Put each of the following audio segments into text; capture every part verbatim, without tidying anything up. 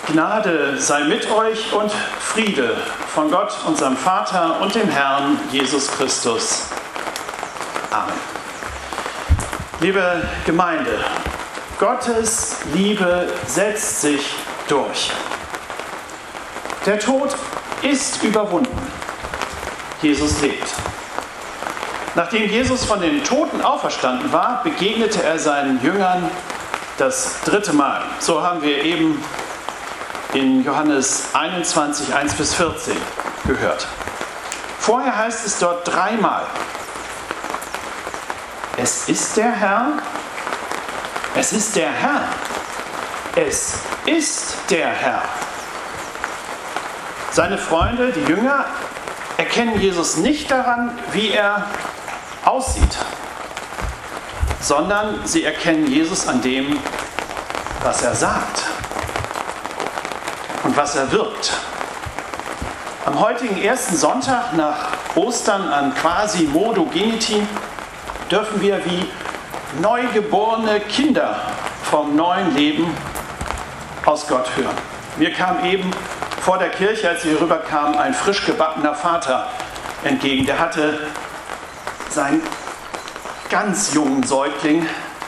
Gnade sei mit euch und Friede von Gott, unserem Vater und dem Herrn Jesus Christus. Amen. Liebe Gemeinde, Gottes Liebe setzt sich durch. Der Tod ist überwunden. Jesus lebt. Nachdem Jesus von den Toten auferstanden war, begegnete er seinen Jüngern das dritte Mal. So haben wir eben in Johannes einundzwanzig, eins bis vierzehn gehört. Vorher heißt es dort dreimal: Es ist der Herr, es ist der Herr, es ist der Herr. Seine Freunde, die Jünger, erkennen Jesus nicht daran, wie er aussieht, sondern sie erkennen Jesus an dem, was er sagt und was er wirkt. Am heutigen ersten Sonntag nach Ostern an Quasi-Modo-Geniti dürfen wir wie neugeborene Kinder vom neuen Leben aus Gott hören. Mir kam eben vor der Kirche, als wir hier rüberkamen, ein frisch gebackener Vater entgegen. Der hatte seinen ganz jungen Säugling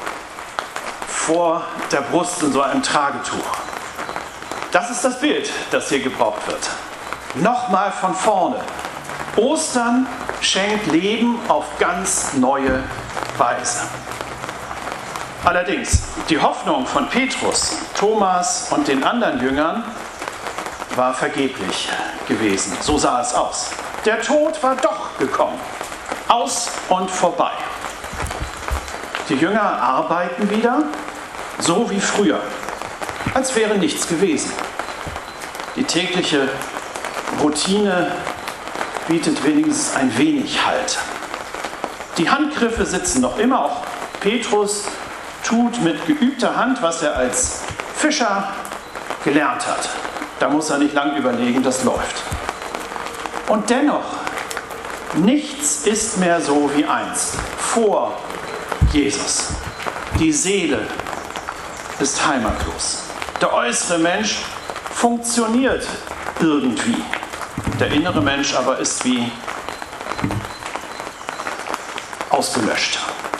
vor der Brust in so einem Tragetuch. Das ist das Bild, das hier gebraucht wird. Nochmal von vorne. Ostern schenkt Leben auf ganz neue Weise. Allerdings, die Hoffnung von Petrus, Thomas und den anderen Jüngern war vergeblich gewesen. So sah es aus. Der Tod war doch gekommen. Aus und vorbei. Die Jünger arbeiten wieder, so wie früher, als wäre nichts gewesen. Die tägliche Routine bietet wenigstens ein wenig Halt. Die Handgriffe sitzen noch immer. Auch Petrus tut mit geübter Hand, was er als Fischer gelernt hat. Da muss er nicht lang überlegen, das läuft. Und dennoch, nichts ist mehr so wie einst, vor Jesus. Die Seele ist heimatlos. Der äußere Mensch funktioniert irgendwie. Der innere Mensch aber ist wie ausgelöscht.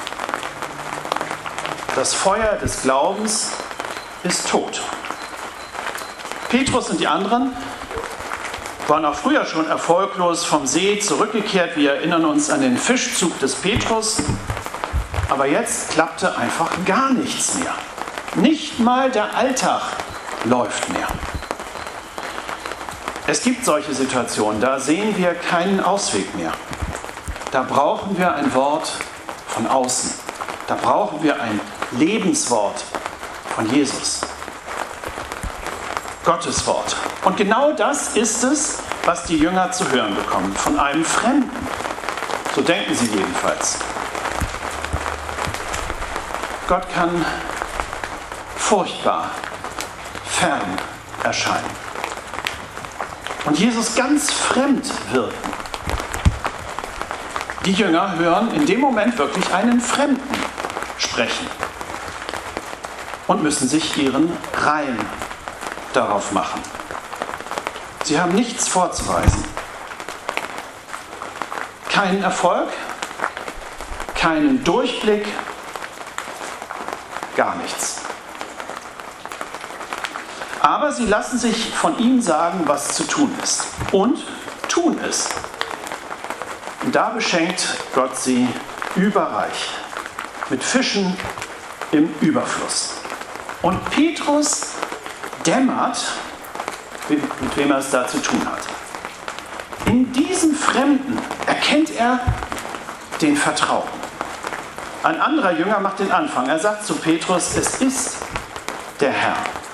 Das Feuer des Glaubens ist tot. Petrus und die anderen waren auch früher schon erfolglos vom See zurückgekehrt. Wir erinnern uns an den Fischzug des Petrus. Aber jetzt klappte einfach gar nichts mehr. Nicht mal der Alltag läuft mehr. Es gibt solche Situationen, da sehen wir keinen Ausweg mehr. Da brauchen wir ein Wort von außen. Da brauchen wir ein Lebenswort von Jesus. Gottes Wort. Und genau das ist es, was die Jünger zu hören bekommen. Von einem Fremden. So denken sie jedenfalls. Gott kann furchtbar fern erscheinen. Und Jesus ganz fremd wirken. Die Jünger hören in dem Moment wirklich einen Fremden sprechen und müssen sich ihren Reim darauf machen. Sie haben nichts vorzuweisen. Keinen Erfolg, keinen Durchblick, gar nichts. Aber sie lassen sich von ihm sagen, was zu tun ist. Und tun es. Und da beschenkt Gott sie überreich. Mit Fischen im Überfluss. Und Petrus dämmert, mit wem er es da zu tun hat. In diesem Fremden erkennt er den Vertrauten. Ein anderer Jünger macht den Anfang. Er sagt zu Petrus, es ist der Herr.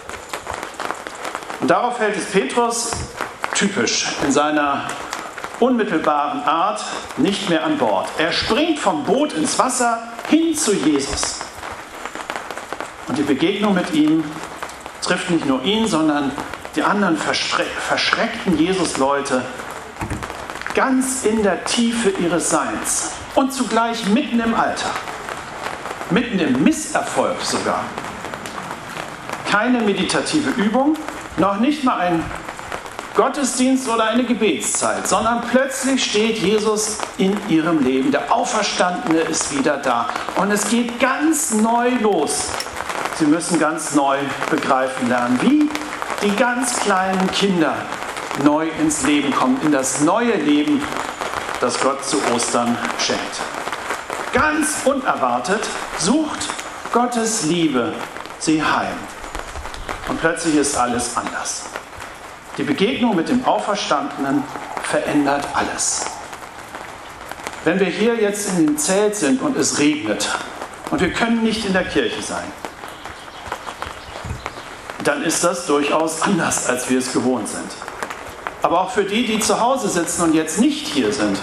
Und darauf hält es Petrus, typisch in seiner unmittelbaren Art, nicht mehr an Bord. Er springt vom Boot ins Wasser hin zu Jesus. Und die Begegnung mit ihm trifft nicht nur ihn, sondern die anderen verschreckten Jesus-Leute ganz in der Tiefe ihres Seins und zugleich mitten im Alltag, mitten im Misserfolg sogar. Keine meditative Übung, Noch nicht mal ein Gottesdienst oder eine Gebetszeit, sondern plötzlich steht Jesus in ihrem Leben. Der Auferstandene ist wieder da. Und es geht ganz neu los. Sie müssen ganz neu begreifen lernen, wie die ganz kleinen Kinder neu ins Leben kommen, in das neue Leben, das Gott zu Ostern schenkt. Ganz unerwartet sucht Gottes Liebe sie heim. Und plötzlich ist alles anders. Die Begegnung mit dem Auferstandenen verändert alles. Wenn wir hier jetzt in dem Zelt sind und es regnet und wir können nicht in der Kirche sein, dann ist das durchaus anders, als wir es gewohnt sind. Aber auch für die, die zu Hause sitzen und jetzt nicht hier sind,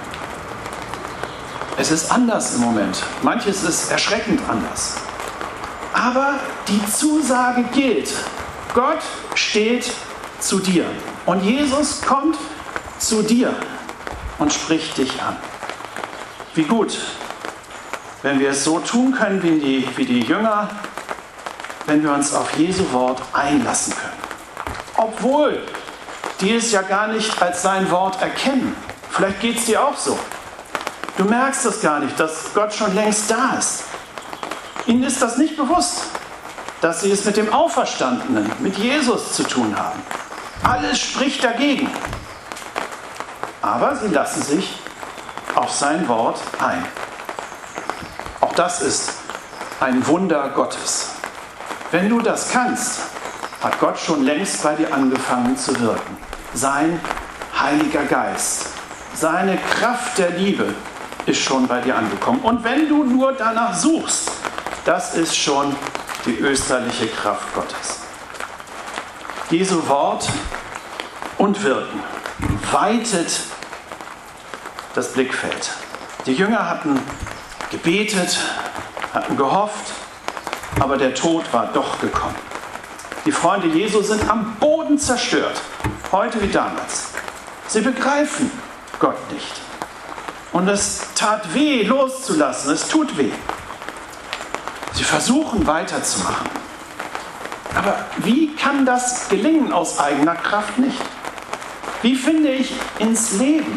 es ist anders im Moment. Manches ist erschreckend anders. Aber die Zusage gilt. Gott steht zu dir. Und Jesus kommt zu dir und spricht dich an. Wie gut, wenn wir es so tun können wie die, wie die Jünger, wenn wir uns auf Jesu Wort einlassen können. Obwohl die es ja gar nicht als sein Wort erkennen. Vielleicht geht es dir auch so. Du merkst es gar nicht, dass Gott schon längst da ist. Ihnen ist das nicht bewusst, dass sie es mit dem Auferstandenen, mit Jesus zu tun haben. Alles spricht dagegen. Aber sie lassen sich auf sein Wort ein. Auch das ist ein Wunder Gottes. Wenn du das kannst, hat Gott schon längst bei dir angefangen zu wirken. Sein Heiliger Geist, seine Kraft der Liebe ist schon bei dir angekommen. Und wenn du nur danach suchst, das ist schon die österliche Kraft Gottes. Jesu Wort und Wirken weitet das Blickfeld. Die Jünger hatten gebetet, hatten gehofft, aber der Tod war doch gekommen. Die Freunde Jesu sind am Boden zerstört, heute wie damals. Sie begreifen Gott nicht. Und es tat weh, loszulassen. Es tut weh. Sie versuchen weiterzumachen. Aber wie kann das gelingen aus eigener Kraft nicht? Wie finde ich ins Leben?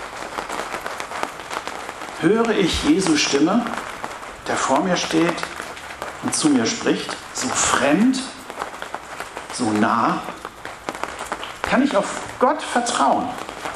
Höre ich Jesu Stimme, der vor mir steht und zu mir spricht, so fremd, so nah? Kann ich auf Gott vertrauen?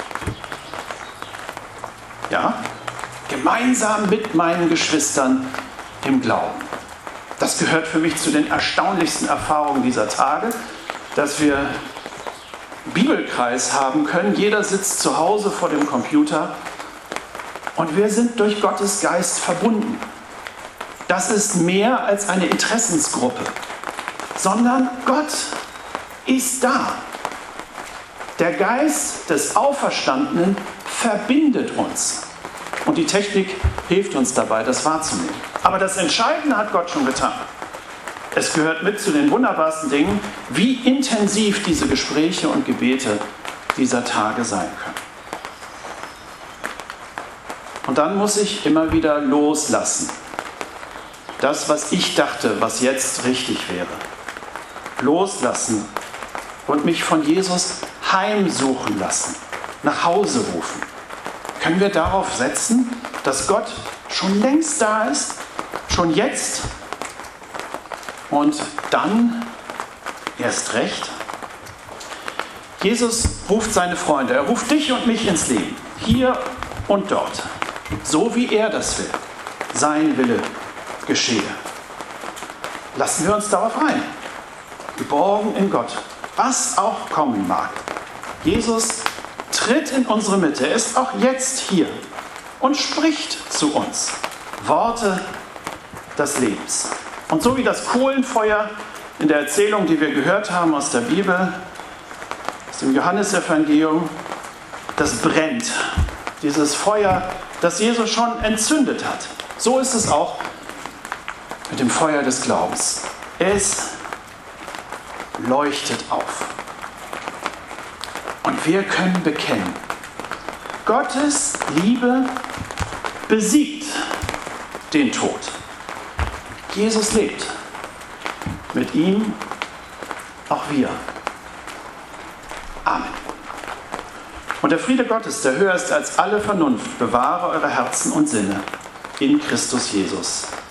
Ja, gemeinsam mit meinen Geschwistern im Glauben. Das gehört für mich zu den erstaunlichsten Erfahrungen dieser Tage, dass wir Bibelkreis haben können. Jeder sitzt zu Hause vor dem Computer und wir sind durch Gottes Geist verbunden. Das ist mehr als eine Interessensgruppe, sondern Gott ist da. Der Geist des Auferstandenen verbindet uns. Und die Technik hilft uns dabei, das wahrzunehmen. Aber das Entscheidende hat Gott schon getan. Es gehört mit zu den wunderbarsten Dingen, wie intensiv diese Gespräche und Gebete dieser Tage sein können. Und dann muss ich immer wieder loslassen. Das, was ich dachte, was jetzt richtig wäre. Loslassen und mich von Jesus heimsuchen lassen, nach Hause rufen. Können wir darauf setzen, dass Gott schon längst da ist, schon jetzt und dann erst recht? Jesus ruft seine Freunde, er ruft dich und mich ins Leben, hier und dort, so wie er das will, sein Wille geschehe. Lassen wir uns darauf ein, geborgen in Gott, was auch kommen mag. Jesus tritt in unsere Mitte, er ist auch jetzt hier und spricht zu uns Worte des Lebens. Und so wie das Kohlenfeuer in der Erzählung, die wir gehört haben aus der Bibel, aus dem Johannesevangelium, das brennt, dieses Feuer, das Jesus schon entzündet hat. So ist es auch mit dem Feuer des Glaubens. Es leuchtet auf. Und wir können bekennen, Gottes Liebe besiegt den Tod. Jesus lebt. Mit ihm auch wir. Amen. Und der Friede Gottes, der höher ist als alle Vernunft, bewahre eure Herzen und Sinne in Christus Jesus.